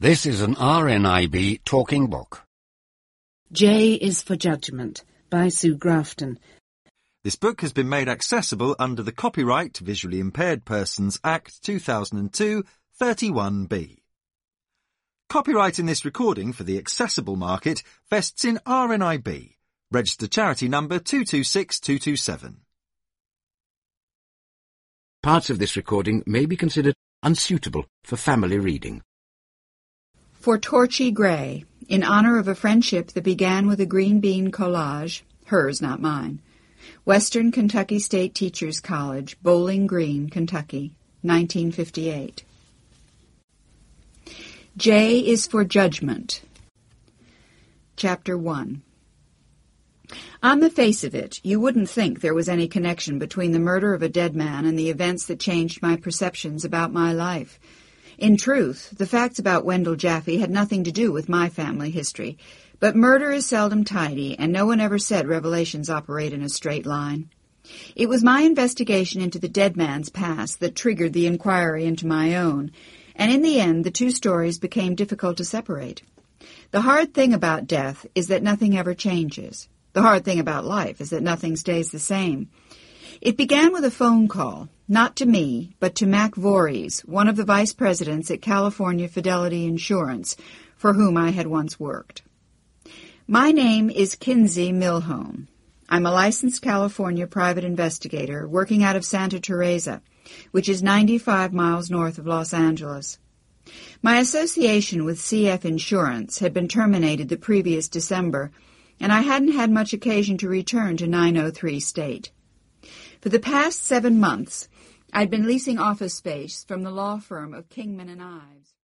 This is an RNIB talking book. J is for Judgment by Sue Grafton. This book has been made accessible under the Copyright Visually Impaired Persons Act 2002, 31B. Copyright in this recording for the accessible market vests in RNIB, registered charity number 226227. Parts of this recording may be considered unsuitable for family reading. For Torchy Gray, in honor of a friendship that began with a green bean collage, hers, not mine. Western Kentucky State Teachers College, Bowling Green, Kentucky, 1958. J is for Judgment. Chapter 1. On the face of it, you wouldn't think there was any connection between the murder of a dead man and the events that changed my perceptions about my life. In truth, the facts about Wendell Jaffe had nothing to do with my family history, but murder is seldom tidy, and no one ever said revelations operate in a straight line. It was my investigation into the dead man's past that triggered the inquiry into my own, and in the end the two stories became difficult to separate. The hard thing about death is that nothing ever changes. The hard thing about life is that nothing stays the same. It began with a phone call, not to me, but to Mac Voorhees, one of the vice presidents at California Fidelity Insurance, for whom I had once worked. My name is Kinsey Milhone. I'm a licensed California private investigator working out of Santa Teresa, which is 95 miles north of Los Angeles. My association with CF Insurance had been terminated the previous December, and I hadn't had much occasion to return to 903 State. For the past 7 months, I'd been leasing office space from the law firm of Kingman and Ives.